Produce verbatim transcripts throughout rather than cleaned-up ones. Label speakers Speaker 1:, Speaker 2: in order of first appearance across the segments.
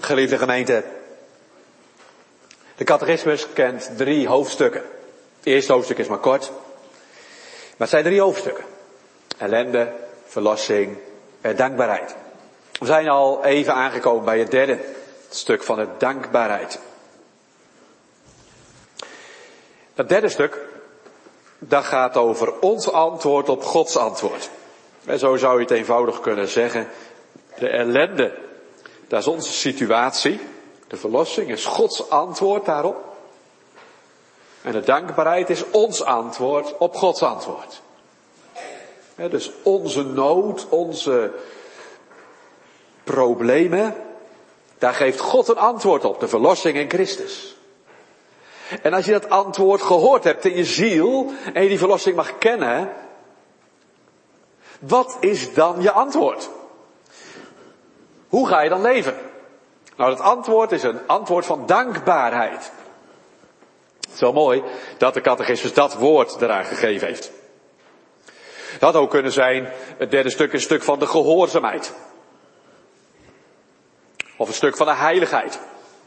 Speaker 1: Geliefde gemeente, de catechismus kent drie hoofdstukken. Het eerste hoofdstuk is maar kort, maar het zijn drie hoofdstukken. Ellende, verlossing en dankbaarheid. We zijn al even aangekomen bij het derde, het stuk van de dankbaarheid. Het derde stuk, dat gaat over ons antwoord op Gods antwoord. En zo zou je het eenvoudig kunnen zeggen. De ellende, dat is onze situatie. De verlossing is Gods antwoord daarop. En de dankbaarheid is ons antwoord op Gods antwoord. Ja, dus onze nood, onze problemen, daar geeft God een antwoord op. De verlossing in Christus. En als je dat antwoord gehoord hebt in je ziel en je die verlossing mag kennen, wat is dan je antwoord? Hoe ga je dan leven? Nou, het antwoord is een antwoord van dankbaarheid. Het is wel mooi dat de catechismus dat woord eraan gegeven heeft. Het had ook kunnen zijn, het derde stuk een stuk van de gehoorzaamheid. Of een stuk van de heiligheid.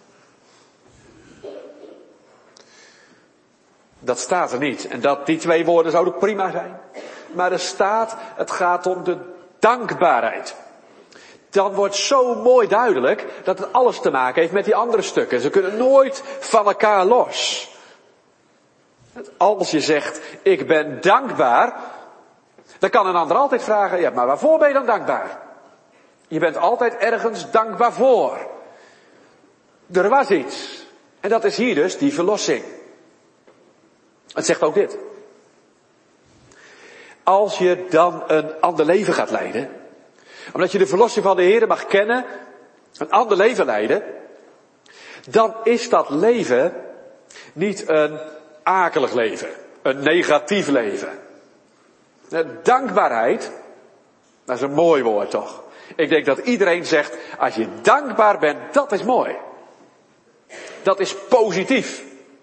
Speaker 1: Dat staat er niet. En dat, die twee woorden zouden prima zijn. Maar er staat, het gaat om de dankbaarheid. Dan wordt zo mooi duidelijk dat het alles te maken heeft met die andere stukken. Ze kunnen nooit van elkaar los. Als je zegt, ik ben dankbaar, dan kan een ander altijd vragen, ja, maar waarvoor ben je dan dankbaar? Je bent altijd ergens dankbaar voor. Er was iets. En dat is hier dus die verlossing. Het zegt ook dit. Als je dan een ander leven gaat leiden, omdat je de verlossing van de Heer mag kennen, een ander leven leiden, dan is dat leven niet een akelig leven, een negatief leven. Dankbaarheid, dat is een mooi woord toch? Ik denk dat iedereen zegt, als je dankbaar bent, dat is mooi. Dat is positief.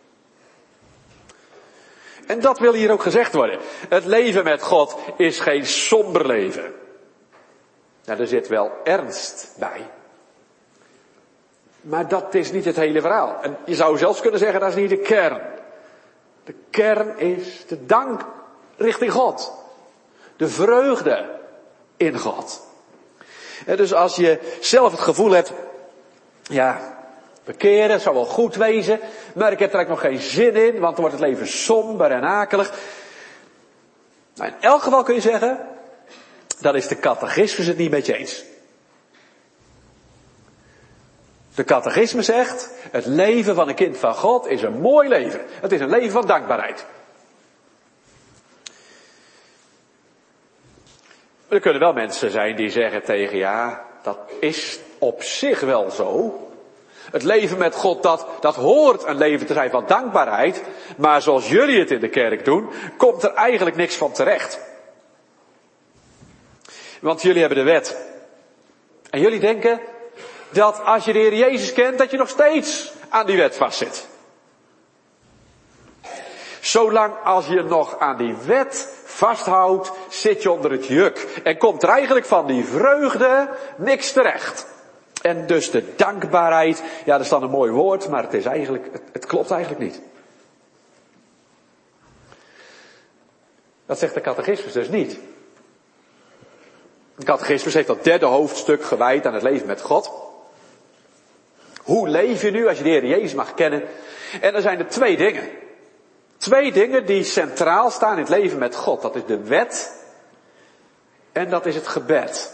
Speaker 1: En dat wil hier ook gezegd worden. Het leven met God is geen somber leven. Nou, er zit wel ernst bij. Maar dat is niet het hele verhaal. En je zou zelfs kunnen zeggen, dat is niet de kern. De kern is de dank richting God. De vreugde in God. En dus als je zelf het gevoel hebt, ja, bekeren zou wel goed wezen, maar ik heb er eigenlijk nog geen zin in, want dan wordt het leven somber en akelig. Nou, in elk geval kun je zeggen, dan is de catechismus het niet met je eens. De catechismus zegt, het leven van een kind van God is een mooi leven. Het is een leven van dankbaarheid. Er kunnen wel mensen zijn die zeggen tegen, ja, dat is op zich wel zo. Het leven met God, dat, dat hoort een leven te zijn van dankbaarheid. Maar zoals jullie het in de kerk doen, komt er eigenlijk niks van terecht. Want jullie hebben de wet. En jullie denken dat als je de Heer Jezus kent, dat je nog steeds aan die wet vastzit. Zolang als je nog aan die wet vasthoudt, zit je onder het juk. En komt er eigenlijk van die vreugde niks terecht. En dus de dankbaarheid, ja, dat is dan een mooi woord, maar het is eigenlijk, het, het klopt eigenlijk niet. Dat zegt de catechismus dus niet. De catechismus heeft dat derde hoofdstuk gewijd aan het leven met God. Hoe leef je nu als je de Heer Jezus mag kennen? En er zijn er twee dingen. Twee dingen die centraal staan in het leven met God. Dat is de wet en dat is het gebed.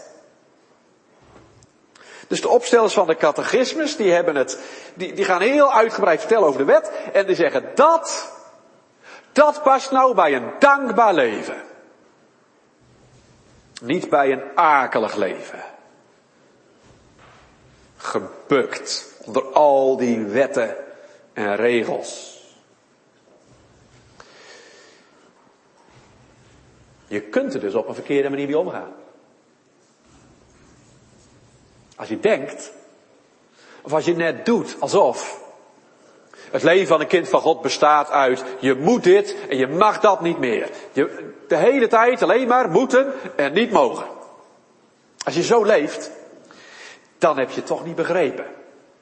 Speaker 1: Dus de opstellers van de catechismus, die hebben het, die, die gaan heel uitgebreid vertellen over de wet. En die zeggen, dat, dat past nou bij een dankbaar leven. Niet bij een akelig leven. Gebukt onder al die wetten en regels. Je kunt er dus op een verkeerde manier mee omgaan. Als je denkt, of als je net doet alsof het leven van een kind van God bestaat uit, je moet dit en je mag dat niet meer. Je, de hele tijd alleen maar moeten en niet mogen. Als je zo leeft, dan heb je het toch niet begrepen.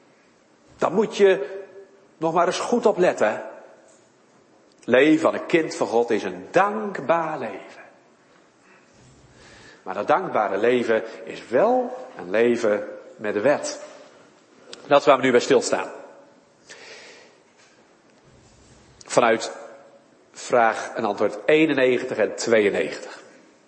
Speaker 1: Dan moet je nog maar eens goed op letten. Het leven van een kind van God is een dankbaar leven. Maar dat dankbare leven is wel een leven met de wet. Dat is waar we nu bij stilstaan. Vanuit vraag en antwoord eenennegentig en tweeënnegentig.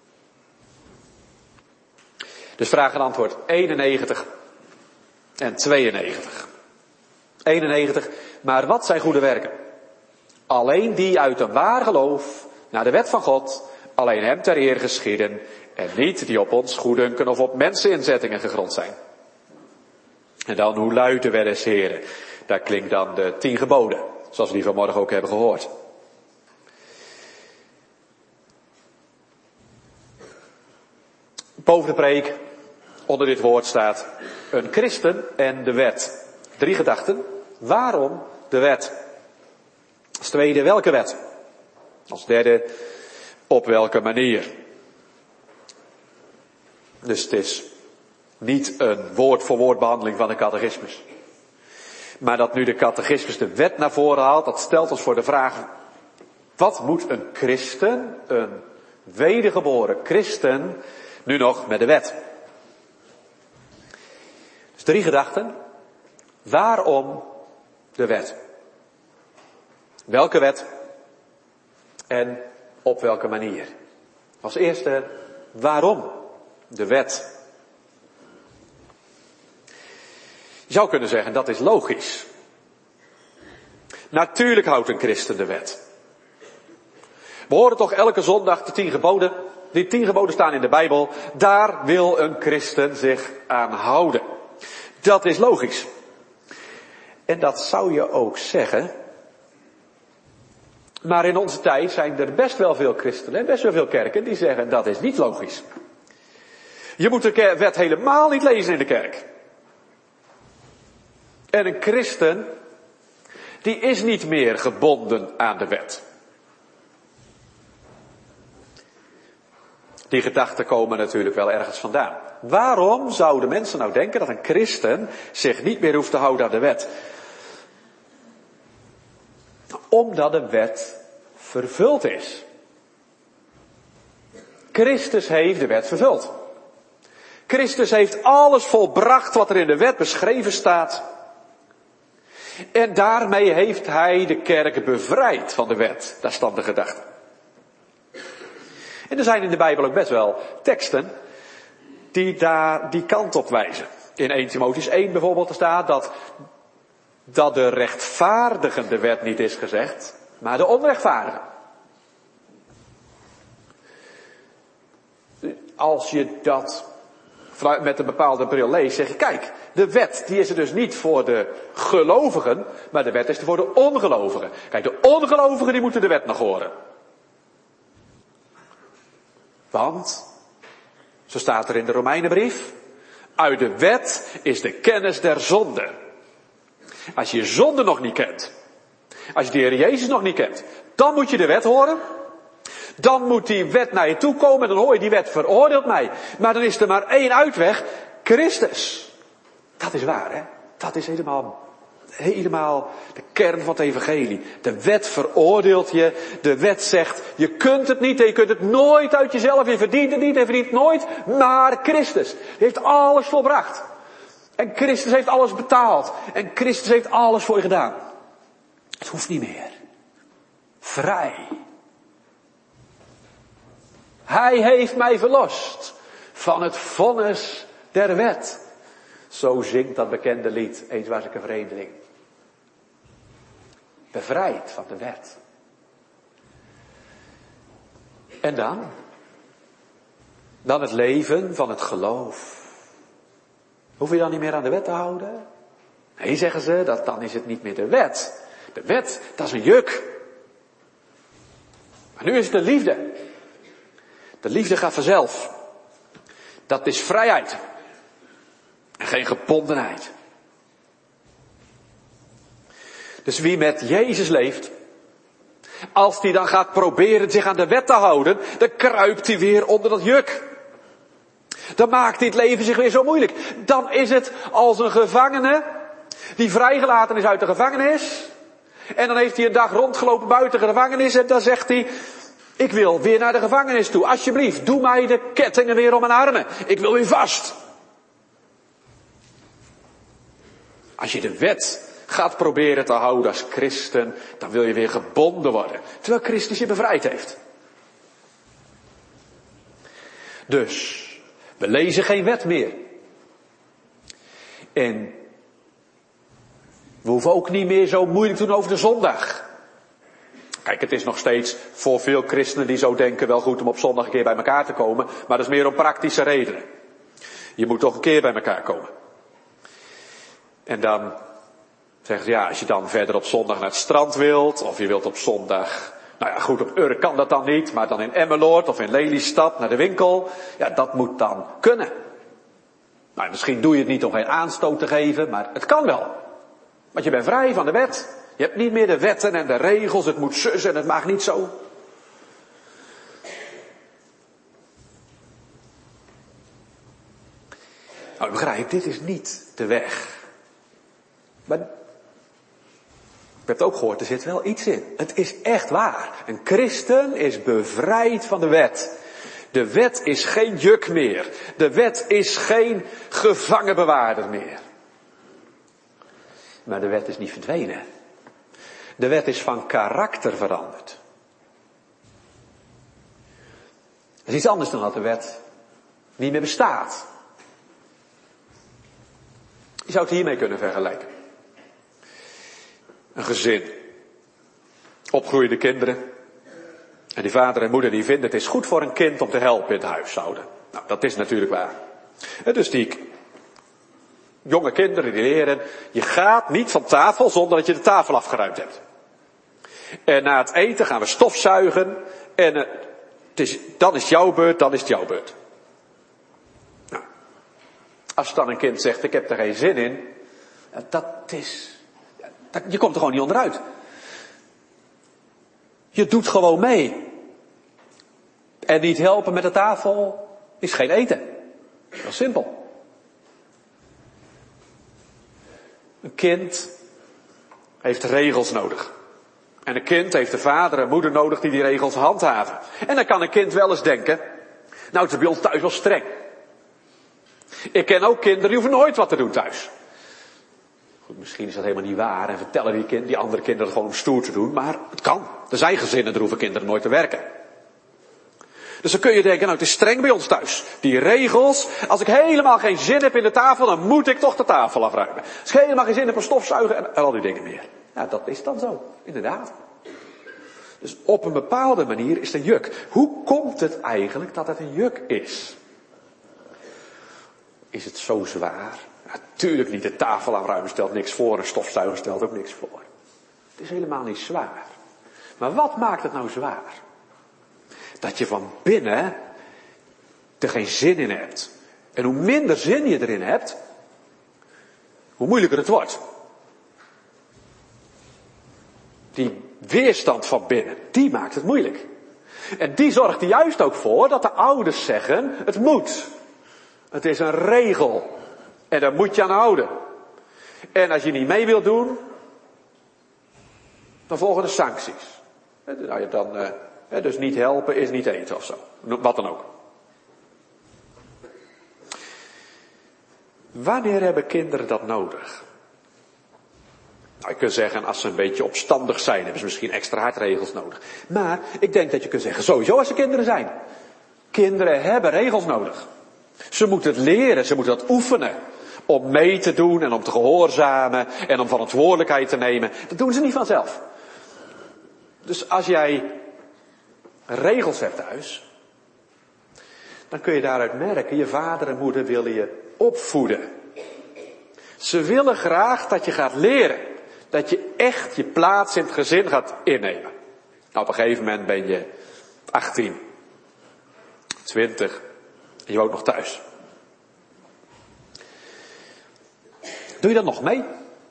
Speaker 1: Dus vraag en antwoord eenennegentig en tweeënnegentig. eenennegentig. Maar wat zijn goede werken? Alleen die uit een waar geloof naar de wet van God, alleen hem ter eer geschieden en niet die op ons goeddunken of op menseninzettingen gegrond zijn. En dan, hoe luidt de wet des Heren? Daar klinkt dan de tien geboden, zoals we die vanmorgen ook hebben gehoord. Boven de preek, onder dit woord staat, een christen en de wet. Drie gedachten. Waarom de wet? Als tweede, welke wet? Als derde, op welke manier? Dus het is niet een woord voor woord behandeling van de catechismus. Maar dat nu de catechismus de wet naar voren haalt, dat stelt ons voor de vraag, wat moet een christen, een wedergeboren christen, nu nog met de wet? Dus drie gedachten. Waarom de wet? Welke wet? En op welke manier? Als eerste, waarom de wet? Je zou kunnen zeggen, dat is logisch. Natuurlijk houdt een christen de wet. We horen toch elke zondag de tien geboden. Die tien geboden staan in de Bijbel. Daar wil een christen zich aan houden. Dat is logisch. En dat zou je ook zeggen. Maar in onze tijd zijn er best wel veel christenen en best wel veel kerken die zeggen dat is niet logisch. Je moet de wet helemaal niet lezen in de kerk. En een christen, die is niet meer gebonden aan de wet. Die gedachten komen natuurlijk wel ergens vandaan. Waarom zouden mensen nou denken dat een christen zich niet meer hoeft te houden aan de wet? Omdat de wet vervuld is. Christus heeft de wet vervuld. Christus heeft alles volbracht wat er in de wet beschreven staat. En daarmee heeft hij de kerk bevrijd van de wet. Dat is dan de gedachte. En er zijn in de Bijbel ook best wel teksten die daar die kant op wijzen. In Eerste Timotheüs één bijvoorbeeld staat dat, dat de rechtvaardigende wet niet is gezegd, maar de onrechtvaardige. Als je dat met een bepaalde bril leest, zeg je, kijk, de wet die is er dus niet voor de gelovigen, maar de wet is er voor de ongelovigen. Kijk, de ongelovigen die moeten de wet nog horen. Want, zo staat er in de Romeinenbrief, uit de wet is de kennis der zonde. Als je je zonde nog niet kent, als je de Heer Jezus nog niet kent, dan moet je de wet horen. Dan moet die wet naar je toe komen en dan hoor je die wet veroordeelt mij. Maar dan is er maar één uitweg, Christus. Dat is waar, hè? Dat is helemaal, helemaal de kern van het evangelie. De wet veroordeelt je. De wet zegt, je kunt het niet en je kunt het nooit uit jezelf. Je verdient het niet en verdient nooit. Maar Christus die heeft alles volbracht. En Christus heeft alles betaald. En Christus heeft alles voor je gedaan. Het hoeft niet meer. Vrij. Hij heeft mij verlost van het vonnis der wet. Zo zingt dat bekende lied, eens was ik een vreemdeling. Bevrijd van de wet. En dan? Dan het leven van het geloof. Hoef je dan niet meer aan de wet te houden? Nee, zeggen ze, dat, dan is het niet meer de wet. De wet, dat is een juk. Maar nu is het de liefde. De liefde gaat vanzelf. Dat is vrijheid. En geen gebondenheid. Dus wie met Jezus leeft, als die dan gaat proberen zich aan de wet te houden, dan kruipt hij weer onder dat juk. Dan maakt dit leven zich weer zo moeilijk. Dan is het als een gevangene Die vrijgelaten is uit de gevangenis. En dan heeft hij een dag rondgelopen buiten de gevangenis en dan zegt hij, ik wil weer naar de gevangenis toe. Alsjeblieft, doe mij de kettingen weer om mijn armen. Ik wil weer vast. Als je de wet gaat proberen te houden als christen, dan wil je weer gebonden worden. Terwijl Christus je bevrijd heeft. Dus, we lezen geen wet meer. En we hoeven ook niet meer zo moeilijk te doen over de zondag. Kijk, het is nog steeds voor veel christenen die zo denken wel goed om op zondag een keer bij elkaar te komen. Maar dat is meer om praktische redenen. Je moet toch een keer bij elkaar komen. En dan zeggen ze, ja, als je dan verder op zondag naar het strand wilt, of je wilt op zondag, nou ja, goed, op Urk kan dat dan niet, maar dan in Emmeloord of in Lelystad naar de winkel, ja, dat moet dan kunnen. Nou, misschien doe je het niet om geen aanstoot te geven, maar het kan wel. Want je bent vrij van de wet. Je hebt niet meer de wetten en de regels, het moet zus en het mag niet zo. Nou, begrijp, dit is niet de weg. Maar ik heb het ook gehoord, er zit wel iets in. Het is echt waar. Een christen is bevrijd van de wet. De wet is geen juk meer. De wet is geen gevangenbewaarder meer. Maar de wet is niet verdwenen. De wet is van karakter veranderd. Dat is iets anders dan dat de wet niet meer bestaat. Je zou het hiermee kunnen vergelijken. Een gezin. Opgroeiende kinderen. En die vader en moeder die vinden het is goed voor een kind om te helpen in het huishouden. Nou, dat is natuurlijk waar. En dus die jonge kinderen die leren, je gaat niet van tafel zonder dat je de tafel afgeruimd hebt. En na het eten gaan we stofzuigen en uh, het is, dan is het jouw beurt, dan is het jouw beurt. Nou, als dan een kind zegt, ik heb er geen zin in, dat is, dat, je komt er gewoon niet onderuit. Je doet gewoon mee. En niet helpen met de tafel is geen eten. Dat is simpel. Een kind heeft regels nodig. En een kind heeft de vader en moeder nodig die die regels handhaven. En dan kan een kind wel eens denken, nou het is bij ons thuis wel streng. Ik ken ook kinderen die hoeven nooit wat te doen thuis. Goed, misschien is dat helemaal niet waar en vertellen die, kind, die andere kinderen gewoon om stoer te doen, maar het kan. Er zijn gezinnen, daar hoeven kinderen nooit te werken. Dus dan kun je denken, nou het is streng bij ons thuis. Die regels, als ik helemaal geen zin heb in de tafel, dan moet ik toch de tafel afruimen. Als ik helemaal geen zin heb in stofzuigen en, en al die dingen meer. Ja, dat is dan zo, inderdaad. Dus op een bepaalde manier is het een juk. Hoe komt het eigenlijk dat het een juk is? Is het zo zwaar? Natuurlijk niet, de tafel afruimen stelt niks voor en stofzuigen stelt ook niks voor. Het is helemaal niet zwaar. Maar wat maakt het nou zwaar? Dat je van binnen er geen zin in hebt. En hoe minder zin je erin hebt, hoe moeilijker het wordt. Die weerstand van binnen, die maakt het moeilijk. En die zorgt er juist ook voor dat de ouders zeggen, het moet. Het is een regel. En daar moet je aan houden. En als je niet mee wilt doen, dan volgen de sancties. Nou, dan, uh, dus niet helpen is niet eten of zo. Wat dan ook. Wanneer hebben kinderen dat nodig? Nou, je kunt zeggen, als ze een beetje opstandig zijn, hebben ze misschien extra hardregels nodig. Maar ik denk dat je kunt zeggen, sowieso als ze kinderen zijn. Kinderen hebben regels nodig. Ze moeten het leren, ze moeten dat oefenen. Om mee te doen en om te gehoorzamen en om verantwoordelijkheid te nemen. Dat doen ze niet vanzelf. Dus als jij regels hebt thuis, dan kun je daaruit merken, je vader en moeder willen je opvoeden. Ze willen graag dat je gaat leren. Dat je echt je plaats in het gezin gaat innemen. Nou, op een gegeven moment ben je achttien, twintig en je woont nog thuis. Doe je dat nog mee?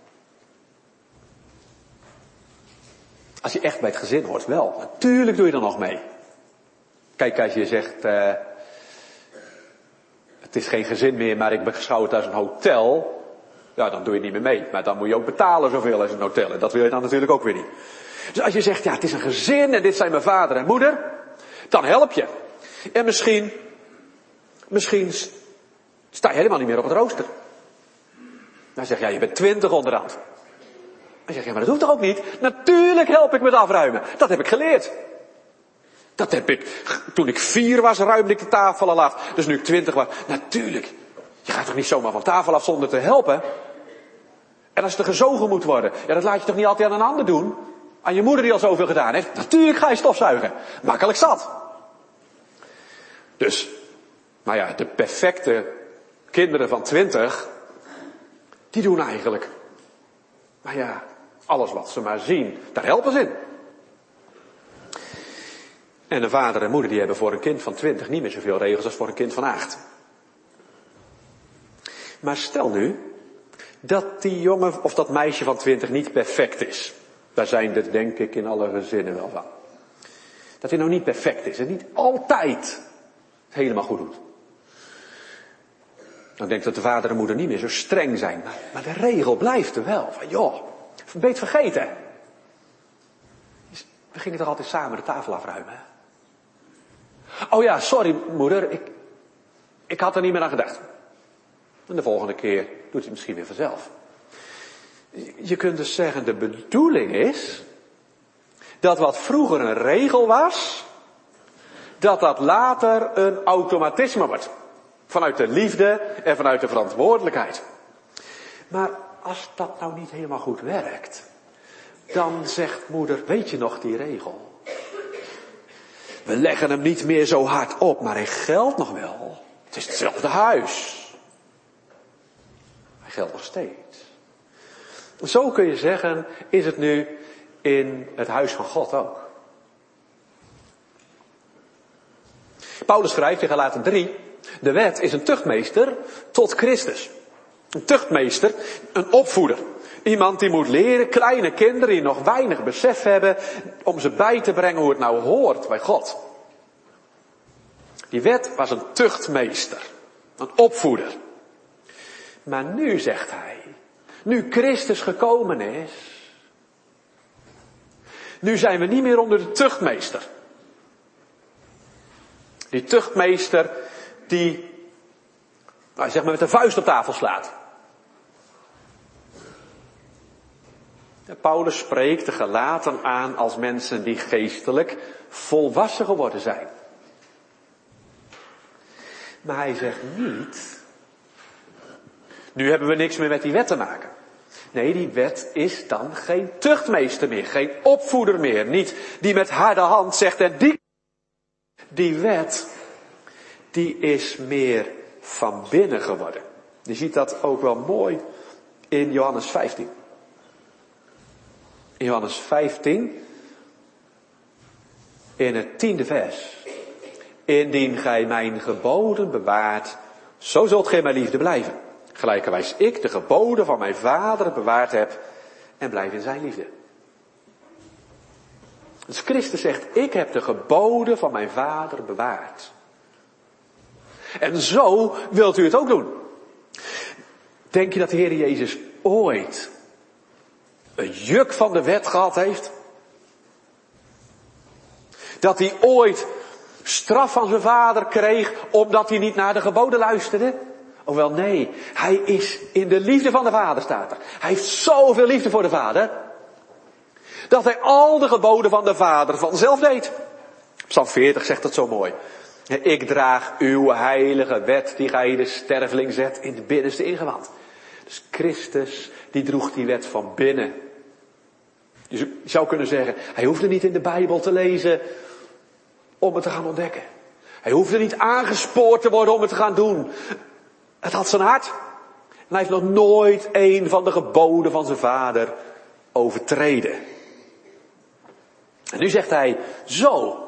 Speaker 1: Als je echt bij het gezin hoort, wel. Natuurlijk doe je er nog mee. Kijk, als je zegt, uh, het is geen gezin meer, maar ik beschouw het als een hotel. Ja, dan doe je niet meer mee. Maar dan moet je ook betalen zoveel als een hotel. En dat wil je dan natuurlijk ook weer niet. Dus als je zegt, ja, het is een gezin en dit zijn mijn vader en moeder, dan help je. En misschien, misschien sta je helemaal niet meer op het rooster. Dan zeg je, ja, je bent twintig onderhand. Dan zeg je, maar dat hoeft toch ook niet? Natuurlijk help ik met afruimen. Dat heb ik geleerd. Dat heb ik, toen ik vier was, ruimde ik de tafel al af. Dus nu ik twintig was, natuurlijk. Je gaat toch niet zomaar van tafel af zonder te helpen? En als er gezogen moet worden, ja, dat laat je toch niet altijd aan een ander doen? Aan je moeder die al zoveel gedaan heeft? Natuurlijk ga je stofzuigen. Makkelijk zat. Dus, nou ja, de perfecte kinderen van twintig, die doen eigenlijk, nou ja, alles wat ze maar zien, daar helpen ze in. En een vader en moeder die hebben voor een kind van twintig niet meer zoveel regels als voor een kind van acht. Maar stel nu dat die jongen of dat meisje van twintig niet perfect is. Daar zijn er denk ik in alle gezinnen wel van. Dat hij nou niet perfect is en niet altijd het helemaal goed doet. Dan denk ik dat de vader en moeder niet meer zo streng zijn. Maar, maar de regel blijft er wel. Van joh, een beetje vergeten. We gingen toch altijd samen de tafel afruimen. Oh ja, sorry moeder, ik, ik had er niet meer aan gedacht. En de volgende keer doet hij het misschien weer vanzelf. Je kunt dus zeggen, de bedoeling is dat wat vroeger een regel was, dat dat later een automatisme wordt. Vanuit de liefde en vanuit de verantwoordelijkheid. Maar als dat nou niet helemaal goed werkt, dan zegt moeder, weet je nog die regel? We leggen hem niet meer zo hard op, maar hij geldt nog wel. Het is hetzelfde huis. Hij geldt nog steeds. Zo kun je zeggen, is het nu in het huis van God ook. Paulus schrijft in Galaten drie, de wet is een tuchtmeester tot Christus. Een tuchtmeester, een opvoeder. Iemand die moet leren, kleine kinderen die nog weinig besef hebben, om ze bij te brengen hoe het nou hoort bij God. Die wet was een tuchtmeester, een opvoeder. Maar nu zegt hij, nu Christus gekomen is, nu zijn we niet meer onder de tuchtmeester. Die tuchtmeester die, nou, zeg maar met de vuist op tafel slaat. Paulus spreekt de Galaten aan als mensen die geestelijk volwassen geworden zijn. Maar hij zegt niet, nu hebben we niks meer met die wet te maken. Nee, die wet is dan geen tuchtmeester meer, geen opvoeder meer. Niet die met harde hand zegt en die. Die wet, die is meer van binnen geworden. Je ziet dat ook wel mooi in Johannes vijftien. In Johannes vijftien, in het tiende vers. Indien gij mijn geboden bewaart, zo zult gij mijn liefde blijven. Gelijkerwijs ik de geboden van mijn vader bewaard heb en blijf in zijn liefde. Dus Christus zegt, ik heb de geboden van mijn vader bewaard. En zo wilt u het ook doen. Denk je dat de Heer Jezus ooit een juk van de wet gehad heeft? Dat hij ooit straf van zijn vader kreeg omdat hij niet naar de geboden luisterde? Oh wel, nee. Hij is in de liefde van de vader, staat er. Hij heeft zoveel liefde voor de vader, dat hij al de geboden van de vader vanzelf deed. Psalm veertig zegt dat zo mooi. Ik draag uw heilige wet die gij de sterveling zet in het binnenste ingewand. Dus Christus, die droeg die wet van binnen. Je zou kunnen zeggen, hij hoefde niet in de Bijbel te lezen om het te gaan ontdekken. Hij hoefde niet aangespoord te worden om het te gaan doen. Het had zijn hart. En hij heeft nog nooit een van de geboden van zijn vader overtreden. En nu zegt hij, zo.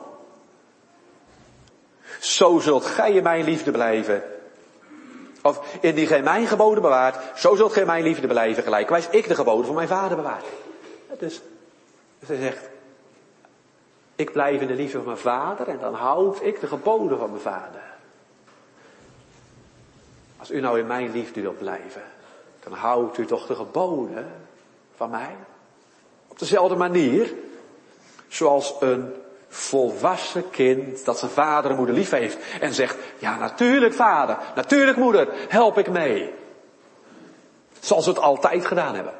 Speaker 1: Zo zult gij in mijn liefde blijven. Of indien gij mijn geboden bewaart, zo zult gij mijn liefde blijven. Gelijkwijs ik de geboden van mijn vader bewaart. Dus, dus hij zegt, ik blijf in de liefde van mijn vader en dan houd ik de geboden van mijn vader. Als u nou in mijn liefde wilt blijven, dan houdt u toch de geboden van mij? Op dezelfde manier, zoals een volwassen kind dat zijn vader en moeder lief heeft en zegt, ja natuurlijk vader, natuurlijk moeder, help ik mee. Zoals we het altijd gedaan hebben.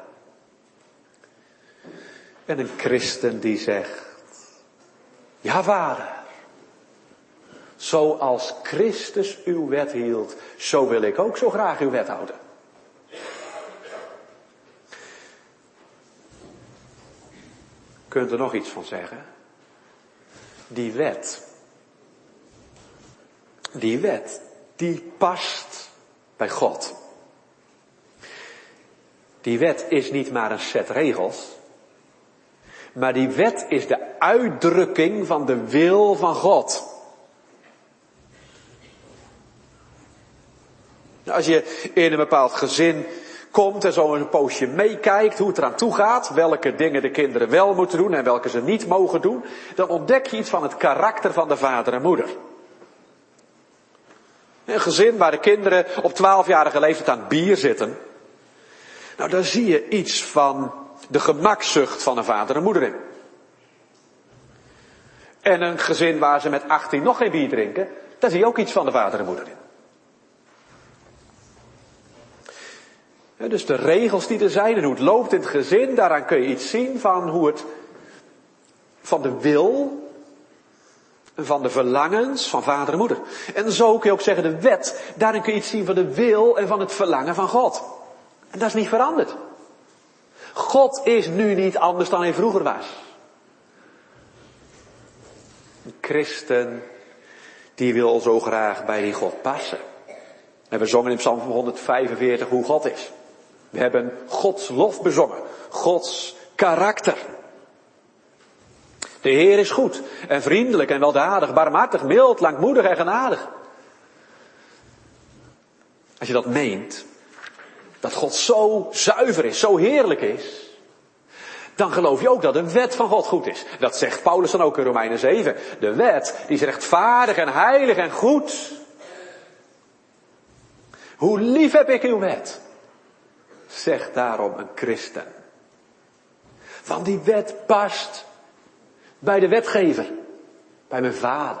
Speaker 1: En een christen die zegt, ja vader, zoals Christus uw wet hield, zo wil ik ook zo graag uw wet houden. Kunt er nog iets van zeggen? Die wet, die wet, die past bij God. Die wet is niet maar een set regels, maar die wet is de uitdrukking van de wil van God. Als je in een bepaald gezin komt en zo een poosje meekijkt hoe het eraan toe gaat, welke dingen de kinderen wel moeten doen en welke ze niet mogen doen, dan ontdek je iets van het karakter van de vader en moeder. Een gezin waar de kinderen op twaalfjarige leeftijd aan het bier zitten, nou daar zie je iets van de gemakzucht van een vader en moeder in. En een gezin waar ze met achttien nog geen bier drinken, daar zie je ook iets van de vader en moeder in. Dus de regels die er zijn en hoe het loopt in het gezin, daaraan kun je iets zien van hoe het, van de wil, van de verlangens van vader en moeder. En zo kun je ook zeggen de wet, daarin kun je iets zien van de wil en van het verlangen van God. En dat is niet veranderd. God is nu niet anders dan hij vroeger was. Een christen, die wil zo graag bij die God passen. En we zongen in Psalm honderdvijfenveertig hoe God is. We hebben Gods lof bezongen. Gods karakter. De Heer is goed en vriendelijk en weldadig, barmhartig, mild, langmoedig en genadig. Als je dat meent, dat God zo zuiver is, zo heerlijk is, dan geloof je ook dat de wet van God goed is. Dat zegt Paulus dan ook in Romeinen zeven. De wet, die is rechtvaardig en heilig en goed. Hoe lief heb ik uw wet, zegt daarom een christen. Want die wet past bij de wetgever, bij mijn vader.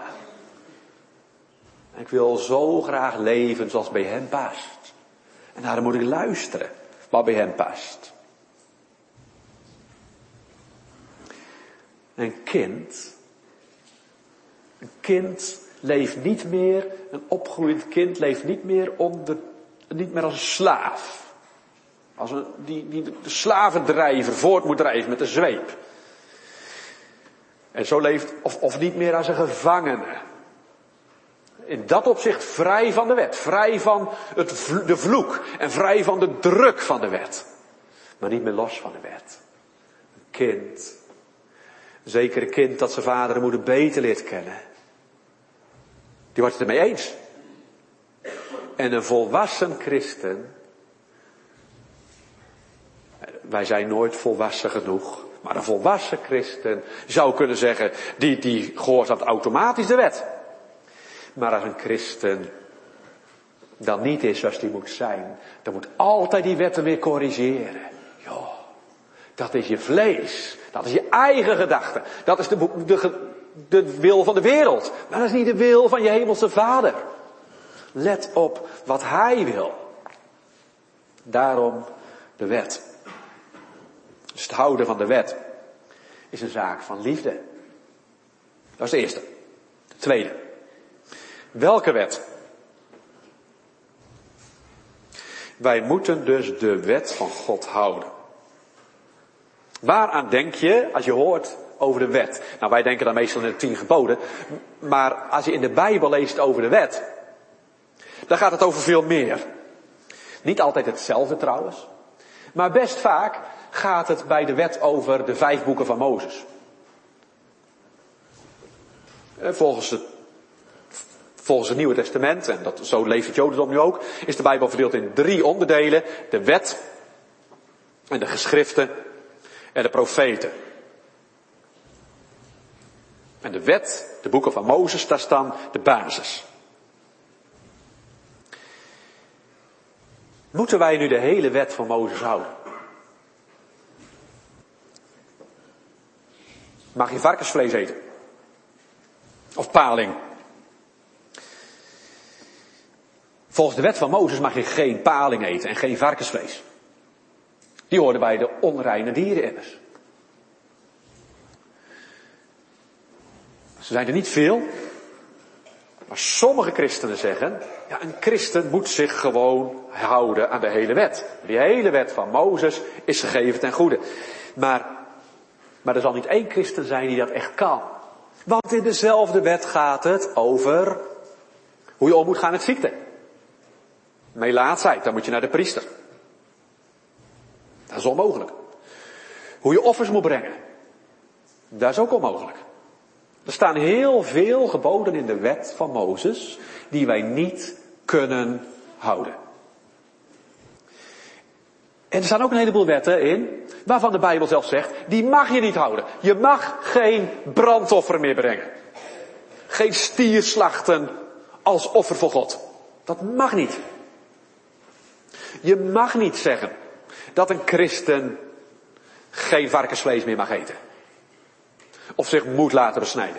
Speaker 1: En ik wil zo graag leven zoals bij hem past. En daarom moet ik luisteren wat bij hem past. Een kind, een kind leeft niet meer, een opgroeiend kind leeft niet meer onder, niet meer als een slaaf. Als een, die, die de slavendrijver voort moet drijven met de zweep. En zo leeft, of, of niet meer als een gevangene. In dat opzicht vrij van de wet, vrij van het, de vloek en vrij van de druk van de wet. Maar niet meer los van de wet. Een kind, zeker een kind dat zijn vader en moeder beter leert kennen. Die wordt het ermee eens. En een volwassen christen, wij zijn nooit volwassen genoeg, maar een volwassen christen zou kunnen zeggen, die, die gehoorzaamt automatisch de wet. Maar als een christen dan niet is zoals die moet zijn, dan moet altijd die wetten weer corrigeren. Ja, dat is je vlees, dat is je eigen gedachte, dat is de, de, de wil van de wereld, maar dat is niet de wil van je hemelse vader. Let op wat hij wil. Daarom de wet. Dus het houden van de wet is een zaak van liefde. Dat is de eerste. De tweede. Welke wet? Wij moeten dus de wet van God houden. Waaraan denk je als je hoort over de wet? Nou, wij denken dan meestal in de tien geboden. Maar als je in de Bijbel leest over de wet, dan gaat het over veel meer. Niet altijd hetzelfde trouwens. Maar best vaak gaat het bij de wet over de vijf boeken van Mozes. Volgens het, volgens het Nieuwe Testament, en dat, zo leeft het Jodendom nu ook, is de Bijbel verdeeld in drie onderdelen. De wet, en de geschriften, en de profeten. En de wet, de boeken van Mozes, daar staan de basis. Moeten wij nu de hele wet van Mozes houden? Mag je varkensvlees eten? Of paling? Volgens de wet van Mozes mag je geen paling eten en geen varkensvlees. Die hoorden bij de onreine dieren immers. Ze zijn er niet veel. Maar sommige christenen zeggen, ja, een christen moet zich gewoon houden aan de hele wet. Die hele wet van Mozes is gegeven ten goede. Maar, maar er zal niet één christen zijn die dat echt kan. Want in dezelfde wet gaat het over hoe je om moet gaan met ziekte. Melaatsheid, dan moet je naar de priester. Dat is onmogelijk. Hoe je offers moet brengen. Dat is ook onmogelijk. Er staan heel veel geboden in de wet van Mozes die wij niet kunnen houden. En er staan ook een heleboel wetten in waarvan de Bijbel zelf zegt, die mag je niet houden. Je mag geen brandoffer meer brengen. Geen stier slachten als offer voor God. Dat mag niet. Je mag niet zeggen dat een christen geen varkensvlees meer mag eten. Of zich moet laten besnijden.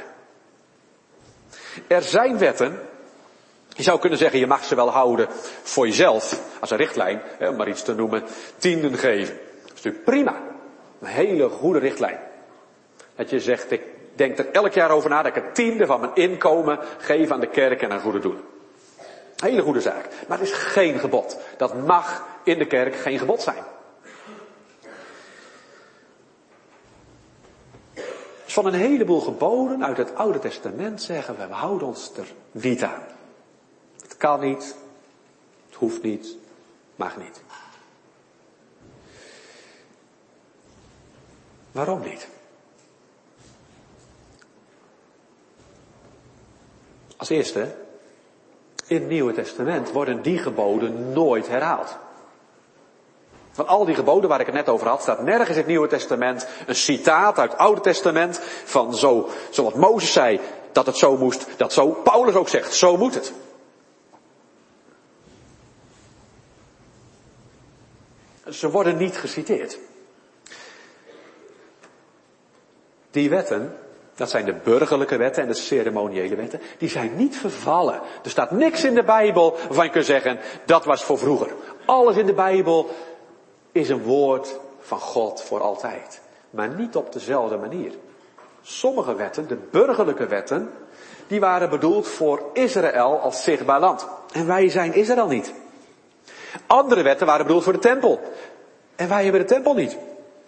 Speaker 1: Er zijn wetten, je zou kunnen zeggen, je mag ze wel houden voor jezelf, als een richtlijn, om maar iets te noemen, tienden geven. Dat is natuurlijk prima. Een hele goede richtlijn. Dat je zegt, ik denk er elk jaar over na dat ik het tiende van mijn inkomen geef aan de kerk en aan goede doelen. Hele goede zaak. Maar het is geen gebod. Dat mag in de kerk geen gebod zijn. Dus van een heleboel geboden uit het Oude Testament zeggen we, we houden ons er niet aan. Het kan niet, het hoeft niet, mag niet. Waarom niet? Als eerste, in het Nieuwe Testament worden die geboden nooit herhaald. Van al die geboden waar ik het net over had, staat nergens in het Nieuwe Testament een citaat uit het Oude Testament van zo, zoals Mozes zei dat het zo moest, dat zo Paulus ook zegt, zo moet het. Ze worden niet geciteerd. Die wetten, dat zijn de burgerlijke wetten en de ceremoniële wetten, die zijn niet vervallen. Er staat niks in de Bijbel waarvan je kunt zeggen, dat was voor vroeger. Alles in de Bijbel is een woord van God voor altijd. Maar niet op dezelfde manier. Sommige wetten, de burgerlijke wetten, die waren bedoeld voor Israël als zichtbaar land. En wij zijn Israël niet. Andere wetten waren bedoeld voor de tempel. En wij hebben de tempel niet.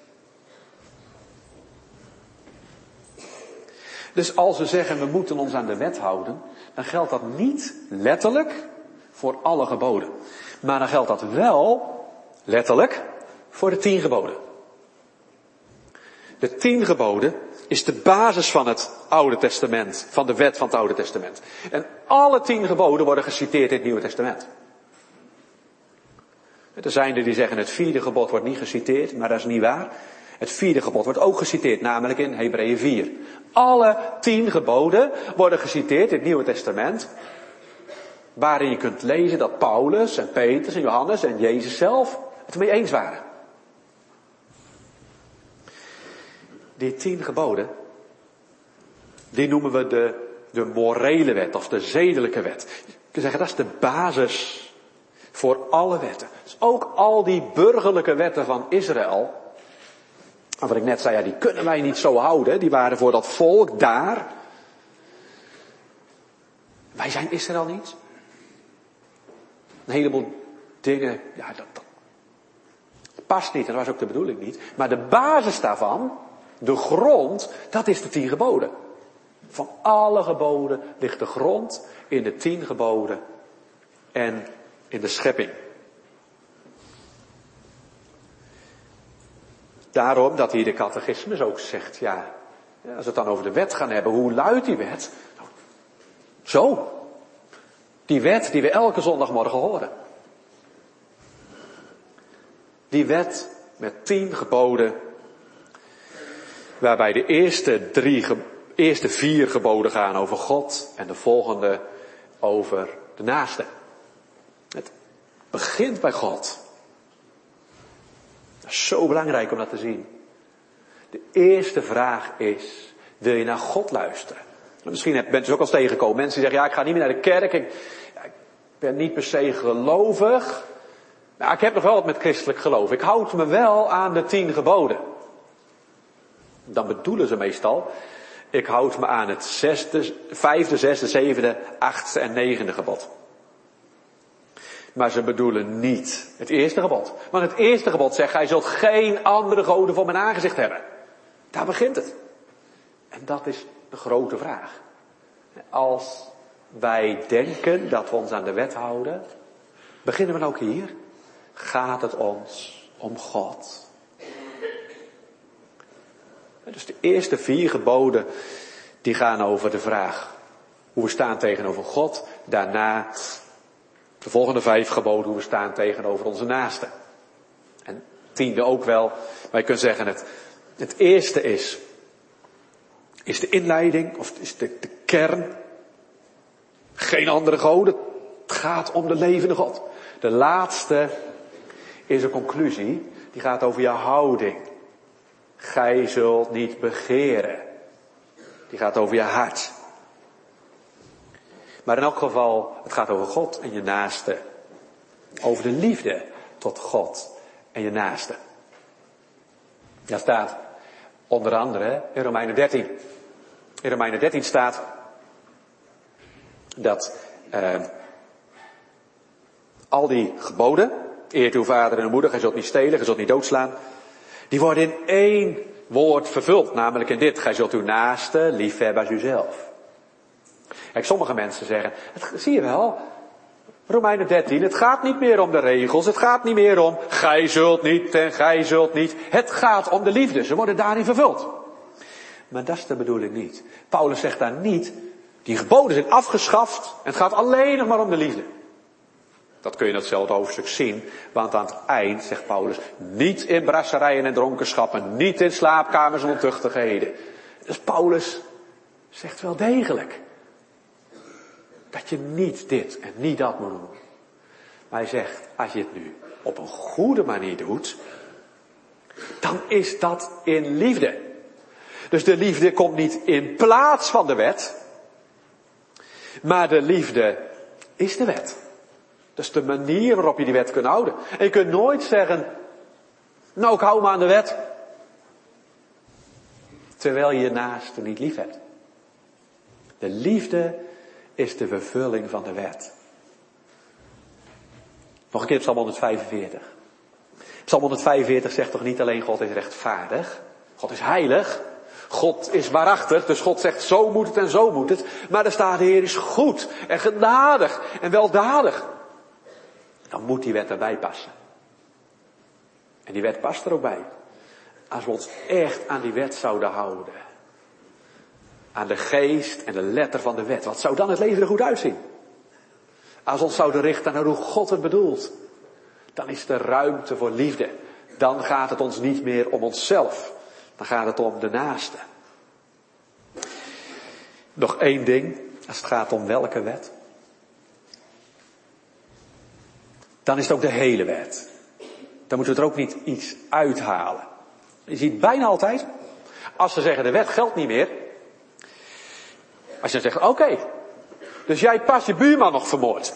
Speaker 1: Dus als we zeggen we moeten ons aan de wet houden, dan geldt dat niet letterlijk voor alle geboden. Maar dan geldt dat wel letterlijk voor de tien geboden. De tien geboden is de basis van het Oude Testament, van de wet van het Oude Testament. En alle tien geboden worden geciteerd in het Nieuwe Testament. Er zijn er die zeggen het vierde gebod wordt niet geciteerd, maar dat is niet waar. Het vierde gebod wordt ook geciteerd, namelijk in Hebreeën vier. Alle tien geboden worden geciteerd in het Nieuwe Testament, waarin je kunt lezen dat Paulus en Petrus en Johannes en Jezus zelf het ermee eens waren. Die tien geboden, die noemen we de, de morele wet of de zedelijke wet. Je kunt zeggen dat is de basis voor alle wetten. Dus ook al die burgerlijke wetten van Israël, waarvan ik net zei, ja, die kunnen wij niet zo houden. Die waren voor dat volk daar. Wij zijn Israël niet. Een heleboel dingen, ja, dat, dat past niet en dat was ook de bedoeling niet. Maar de basis daarvan, de grond, dat is de tien geboden. Van alle geboden ligt de grond in de tien geboden en in de schepping. Daarom dat hier de catechismus ook zegt, ja, als we het dan over de wet gaan hebben, hoe luidt die wet? Zo. Die wet die we elke zondagmorgen horen. Die wet met tien geboden, waarbij de eerste drie, eerste vier geboden gaan over God en de volgende over de naaste. Het begint bij God. Dat is zo belangrijk om dat te zien. De eerste vraag is, wil je naar God luisteren? Misschien bent u dus ook al eens tegengekomen. Mensen die zeggen, ja, ik ga niet meer naar de kerk. Ik, ja, ik ben niet per se gelovig. Maar ik heb nog wel wat met christelijk geloof. Ik houd me wel aan de tien geboden. Dan bedoelen ze meestal, ik houd me aan het zesde, vijfde, zesde, zevende, achtste en negende gebod. Maar ze bedoelen niet het eerste gebod. Want het eerste gebod zegt, gij zult geen andere goden voor mijn aangezicht hebben. Daar begint het. En dat is de grote vraag. Als wij denken dat we ons aan de wet houden, beginnen we dan ook hier. Gaat het ons om God? Dus de eerste vier geboden, die gaan over de vraag hoe we staan tegenover God. Daarna de volgende vijf geboden, hoe we staan tegenover onze naasten. En tiende ook wel, maar je kunt zeggen het, het eerste is, is de inleiding, of is de, de kern. Geen andere goden, het gaat om de levende God. De laatste is een conclusie, die gaat over je houding. Gij zult niet begeren. Die gaat over je hart. Maar in elk geval, het gaat over God en je naaste. Over de liefde tot God en je naaste. Daar staat onder andere in Romeinen dertien. In Romeinen dertien staat dat uh, al die geboden, eer uw vader en uw moeder, gij zult niet stelen, gij zult niet doodslaan, die worden in één woord vervuld, namelijk in dit, gij zult uw naaste liefhebben als uzelf. Kijk, sommige mensen zeggen, het, zie je wel, Romeinen dertien, het gaat niet meer om de regels, het gaat niet meer om, gij zult niet en gij zult niet. Het gaat om de liefde, ze worden daarin vervuld. Maar dat is de bedoeling niet. Paulus zegt daar niet, die geboden zijn afgeschaft en het gaat alleen nog maar om de liefde. Dat kun je in hetzelfde hoofdstuk zien, want aan het eind zegt Paulus, niet in brasserijen en dronkenschappen, niet in slaapkamers en ontuchtigheden. Dus Paulus zegt wel degelijk dat je niet dit en niet dat moet doen. Maar hij zegt, als je het nu op een goede manier doet, dan is dat in liefde. Dus de liefde komt niet in plaats van de wet, maar de liefde is de wet. Dat is de manier waarop je die wet kunt houden. En je kunt nooit zeggen, nou ik hou me aan de wet, terwijl je je naaste niet lief hebt. De liefde is de vervulling van de wet. Nog een keer Psalm honderdvijfenveertig. Psalm honderdvijfenveertig zegt toch niet alleen God is rechtvaardig, God is heilig, God is waarachtig, dus God zegt zo moet het en zo moet het. Maar er staat de Heer is goed en genadig en weldadig. Dan moet die wet erbij passen. En die wet past er ook bij. Als we ons echt aan die wet zouden houden. Aan de geest en de letter van de wet. Wat zou dan het leven er goed uitzien? Als we ons zouden richten naar hoe God het bedoelt. Dan is er ruimte voor liefde. Dan gaat het ons niet meer om onszelf. Dan gaat het om de naaste. Nog één ding. Als het gaat om welke wet. Dan is het ook de hele wet. Dan moeten we er ook niet iets uithalen. Je ziet bijna altijd, als ze zeggen de wet geldt niet meer. Als je dan zegt, oké, okay, dus jij pas je buurman nog vermoord.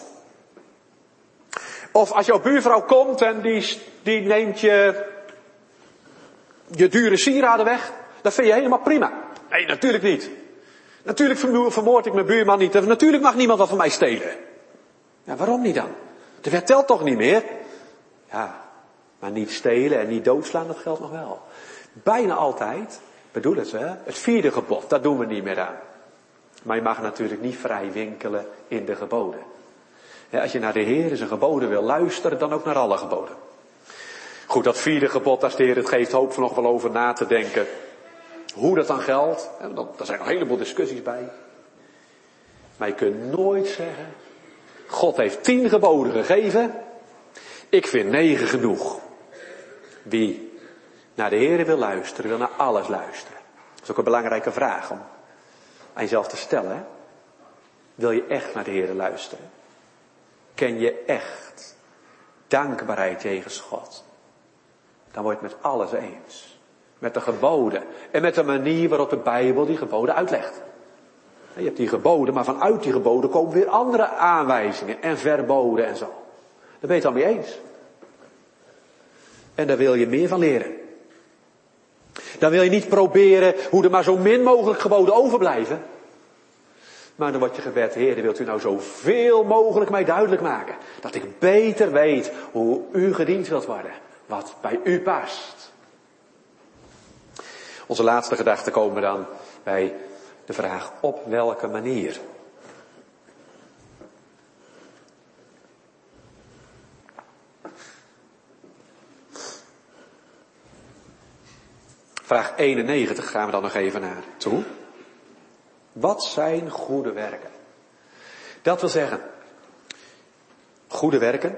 Speaker 1: Of als jouw buurvrouw komt en die, die neemt je, je dure sieraden weg. Dat vind je helemaal prima. Nee, natuurlijk niet. Natuurlijk vermoord ik mijn buurman niet. Natuurlijk mag niemand wat van mij stelen. Ja, waarom niet dan? De wet telt toch niet meer? Ja, maar niet stelen en niet doodslaan, dat geldt nog wel. Bijna altijd, bedoelen ze, het vierde gebod, dat doen we niet meer aan. Maar je mag natuurlijk niet vrij winkelen in de geboden. Ja, als je naar de Heer zijn geboden wil luisteren, dan ook naar alle geboden. Goed, dat vierde gebod, als de Heer het geeft, hoop er nog wel over na te denken. Hoe dat dan geldt, daar zijn nog een heleboel discussies bij. Maar je kunt nooit zeggen, God heeft tien geboden gegeven, ik vind negen genoeg. Wie naar de Heer wil luisteren, wil naar alles luisteren. Dat is ook een belangrijke vraag om aan jezelf te stellen. Hè? Wil je echt naar de Heer luisteren? Ken je echt dankbaarheid jegens God. Dan word je het met alles eens. Met de geboden. En met de manier waarop de Bijbel die geboden uitlegt. Je hebt die geboden, maar vanuit die geboden komen weer andere aanwijzingen en verboden en zo. Daar ben je het dan mee eens. En daar wil je meer van leren. Dan wil je niet proberen hoe er maar zo min mogelijk geboden overblijven. Maar dan wordt je gebed, Heer, wilt u nou zoveel mogelijk mij duidelijk maken. Dat ik beter weet hoe u gediend wilt worden. Wat bij u past. Onze laatste gedachten komen dan bij de vraag, op welke manier? Vraag eenennegentig gaan we dan nog even naar toe. Wat zijn goede werken? Dat wil zeggen, goede werken,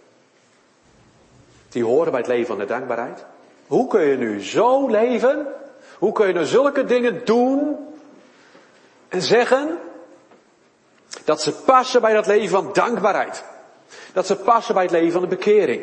Speaker 1: die horen bij het leven van de dankbaarheid. Hoe kun je nu zo leven? Hoe kun je nou zulke dingen doen en zeggen dat ze passen bij dat leven van dankbaarheid? Dat ze passen bij het leven van de bekering.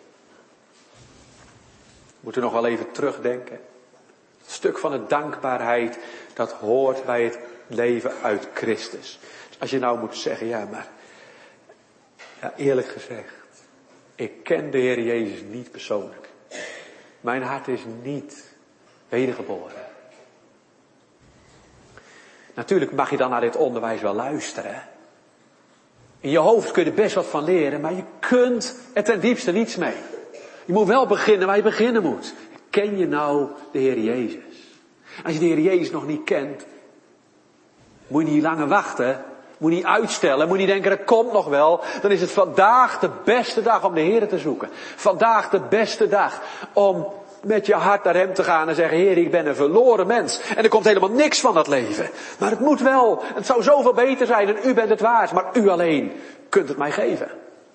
Speaker 1: We moeten nog wel even terugdenken. Het stuk van de dankbaarheid, dat hoort bij het leven uit Christus. Dus als je nou moet zeggen, ja maar, ja, eerlijk gezegd, ik ken de Heer Jezus niet persoonlijk. Mijn hart is niet wedergeboren. Natuurlijk mag je dan naar dit onderwijs wel luisteren. In je hoofd kun je er best wat van leren, maar je kunt er ten diepste niets mee. Je moet wel beginnen waar je beginnen moet. Ken je nou de Heer Jezus? Als je de Heer Jezus nog niet kent, moet je niet langer wachten. Moet je niet uitstellen. Moet je niet denken, dat komt nog wel. Dan is het vandaag de beste dag om de Heer te zoeken. Vandaag de beste dag om met je hart naar hem te gaan en zeggen, Heer, ik ben een verloren mens. En er komt helemaal niks van dat leven. Maar het moet wel. Het zou zoveel beter zijn en u bent het waard. Maar u alleen kunt het mij geven.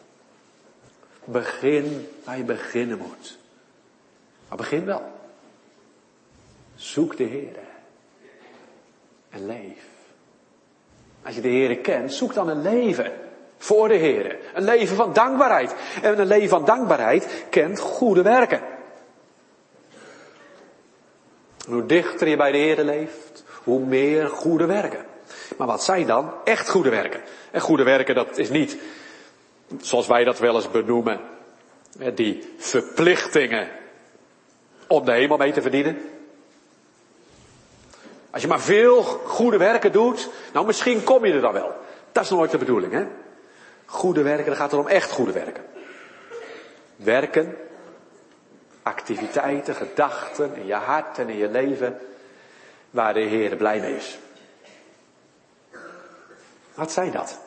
Speaker 1: Begin waar je beginnen moet. Maar begin wel. Zoek de Heer. En leef. Als je de Heer kent, zoek dan een leven voor de Heer. Een leven van dankbaarheid. En een leven van dankbaarheid kent goede werken. En hoe dichter je bij de Heer leeft, hoe meer goede werken. Maar wat zijn dan echt goede werken? En goede werken, dat is niet, zoals wij dat wel eens benoemen, die verplichtingen om de hemel mee te verdienen. Als je maar veel goede werken doet, nou misschien kom je er dan wel. Dat is nooit de bedoeling, hè. Goede werken, dan gaat het om echt goede werken. Werken, activiteiten, gedachten in je hart en in je leven, waar de Heer blij mee is. Wat zijn dat?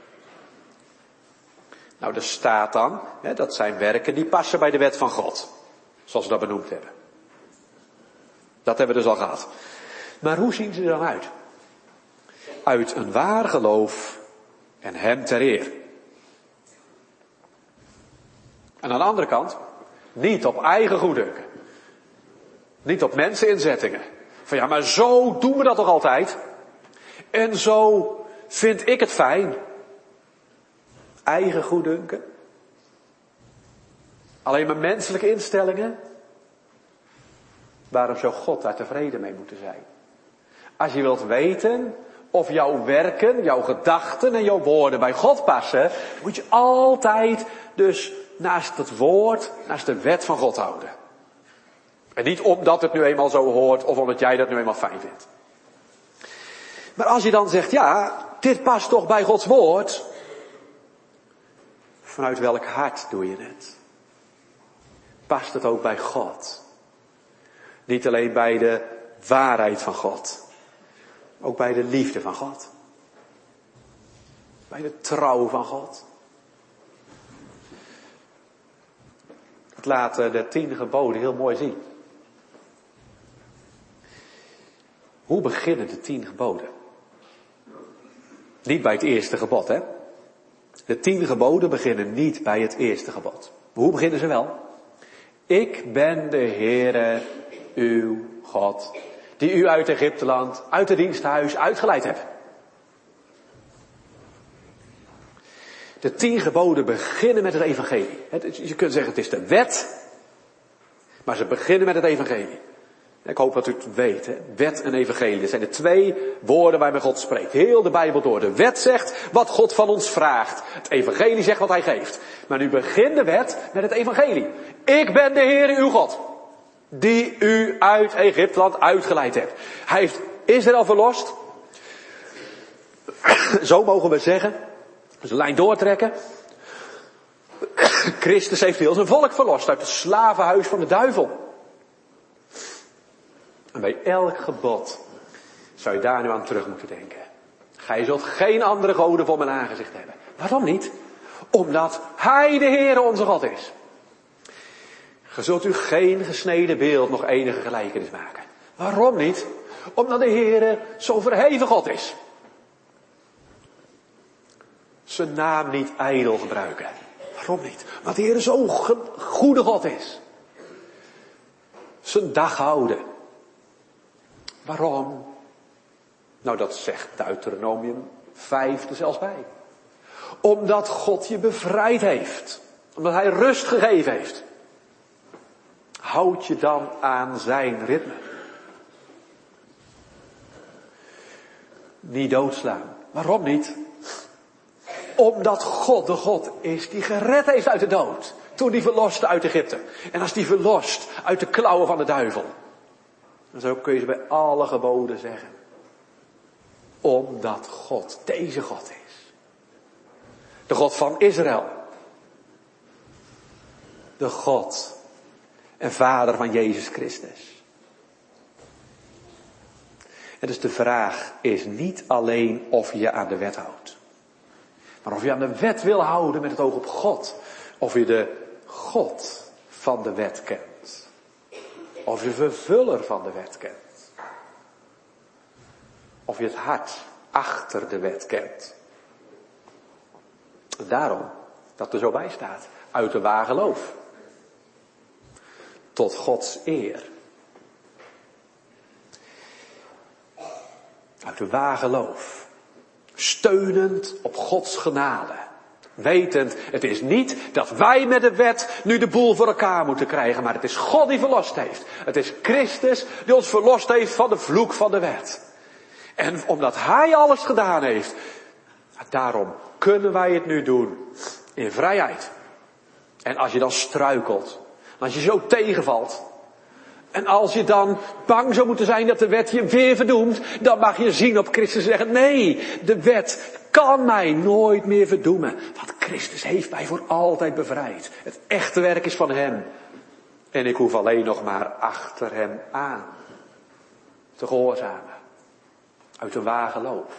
Speaker 1: Nou, er staat dan, hè, dat zijn werken die passen bij de wet van God. Zoals we dat benoemd hebben. Dat hebben we dus al gehad. Maar hoe zien ze er dan uit? Uit een waar geloof en hem ter eer. En aan de andere kant, niet op eigen goeddunken. Niet op menseninzettingen. Van ja, maar zo doen we dat toch altijd? En zo vind ik het fijn. Eigen goeddunken. Alleen maar menselijke instellingen. Waarom zou God daar tevreden mee moeten zijn? Als je wilt weten of jouw werken, jouw gedachten en jouw woorden bij God passen, moet je altijd dus naast het woord, naast de wet van God houden. En niet omdat het nu eenmaal zo hoort of omdat jij dat nu eenmaal fijn vindt. Maar als je dan zegt, ja, dit past toch bij Gods woord. Vanuit welk hart doe je het? Past het ook bij God? Niet alleen bij de waarheid van God. Ook bij de liefde van God. Bij de trouw van God. Dat laten de tien geboden heel mooi zien. Hoe beginnen de tien geboden? Niet bij het eerste gebod, hè? De tien geboden beginnen niet bij het eerste gebod. Maar hoe beginnen ze wel? Ik ben de Heere, uw God, die u uit Egypteland, uit het diensthuis uitgeleid hebt. De tien geboden beginnen met het evangelie. Je kunt zeggen het is de wet, maar ze beginnen met het evangelie. Ik hoop dat u het weet, hè? Wet en evangelie. Dat zijn de twee woorden waarmee God spreekt. Heel de Bijbel door. De wet zegt wat God van ons vraagt. Het evangelie zegt wat hij geeft. Maar nu begint de wet met het evangelie. Ik ben de Heere uw God, die u uit Egypteland uitgeleid hebt. Hij heeft Israël verlost. Zo mogen we zeggen. Dus een lijn doortrekken. Christus heeft heel zijn volk verlost uit het slavenhuis van de duivel. En bij elk gebod zou je daar nu aan terug moeten denken. Gij zult geen andere goden voor mijn aangezicht hebben. Waarom niet? Omdat hij de Heere onze God is. Ge zult u geen gesneden beeld nog enige gelijkenis maken. Waarom niet? Omdat de Heere zo verheven God is. Zijn naam niet ijdel gebruiken. Waarom niet? Omdat de Heere zo'n goede God is. Zijn dag houden. Waarom? Nou, dat zegt Deuteronomium vijf er zelfs bij. Omdat God je bevrijd heeft. Omdat hij rust gegeven heeft. Houd je dan aan zijn ritme. Niet doodslaan. Waarom niet? Omdat God de God is die gered heeft uit de dood. Toen die verloste uit Egypte. En als die verlost uit de klauwen van de duivel. En zo kun je ze bij alle geboden zeggen. Omdat God deze God is. De God van Israël. De God en Vader van Jezus Christus. En dus de vraag is niet alleen of je je aan de wet houdt. Maar of je aan de wet wil houden met het oog op God. Of je de God van de wet kent. Of je vervuller van de wet kent. Of je het hart achter de wet kent. Daarom dat er zo bij staat. Uit de waar geloof. Tot Gods eer. Uit de waar geloof. Steunend op Gods genade. Wetend, het is niet dat wij met de wet nu de boel voor elkaar moeten krijgen. Maar het is God die verlost heeft. Het is Christus die ons verlost heeft van de vloek van de wet. En omdat hij alles gedaan heeft. Daarom kunnen wij het nu doen. In vrijheid. En als je dan struikelt. Als je zo tegenvalt. En als je dan bang zou moeten zijn dat de wet je weer verdoemt. Dan mag je zien op Christus zeggen. Nee, de wet kan mij nooit meer verdoemen. Want Christus heeft mij voor altijd bevrijd. Het echte werk is van hem. En ik hoef alleen nog maar achter hem aan te gehoorzamen. Uit een waar geloof.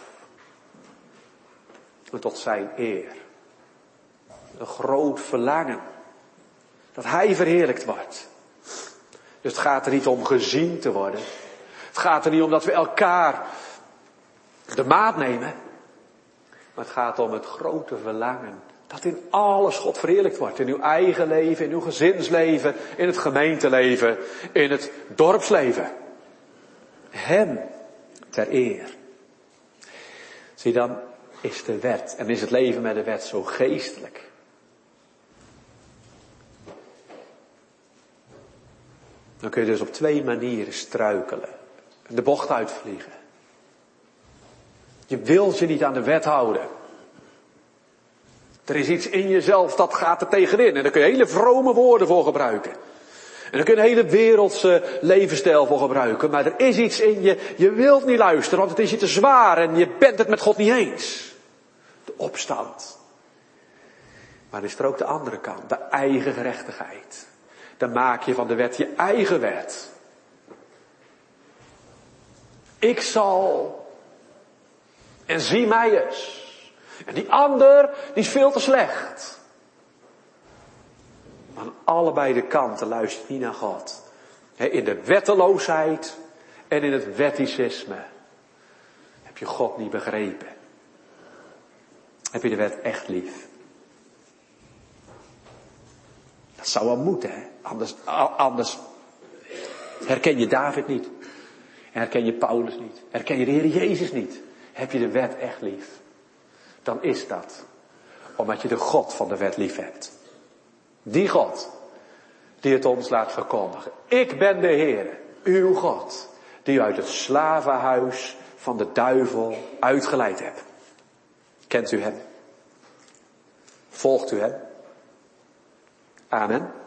Speaker 1: En tot zijn eer. Een groot verlangen. Dat hij verheerlijkt wordt. Dus het gaat er niet om gezien te worden. Het gaat er niet om dat we elkaar de maat nemen. Maar het gaat om het grote verlangen. Dat in alles God verheerlijkt wordt. In uw eigen leven, in uw gezinsleven, in het gemeenteleven, in het dorpsleven. Hem ter eer. Zie, dan is de wet en is het leven met de wet zo geestelijk. Dan kun je dus op twee manieren struikelen. En de bocht uitvliegen. Je wilt je niet aan de wet houden. Er is iets in jezelf dat gaat er tegenin. En daar kun je hele vrome woorden voor gebruiken. En daar kun je een hele wereldse levensstijl voor gebruiken. Maar er is iets in je, je wilt niet luisteren, want het is je te zwaar en je bent het met God niet eens. De opstand. Maar er is er ook de andere kant, de eigen gerechtigheid. Dan maak je van de wet je eigen wet. Ik zal. En zie mij eens. En die ander, die is veel te slecht. Aan allebei de kanten luistert niet naar God. In de wetteloosheid en in het wetticisme heb je God niet begrepen. Heb je de wet echt lief. Dat zou wel moeten, hè? Anders, anders herken je David niet. En herken je Paulus niet. Herken je de Heer Jezus niet. Heb je de wet echt lief. Dan is dat Omdat je de God van de wet lief hebt. Die God die het ons laat verkondigen. Ik ben de Heer, uw God, die u uit het slavenhuis van de duivel uitgeleid hebt. Kent u hem? Volgt u hem? Amen.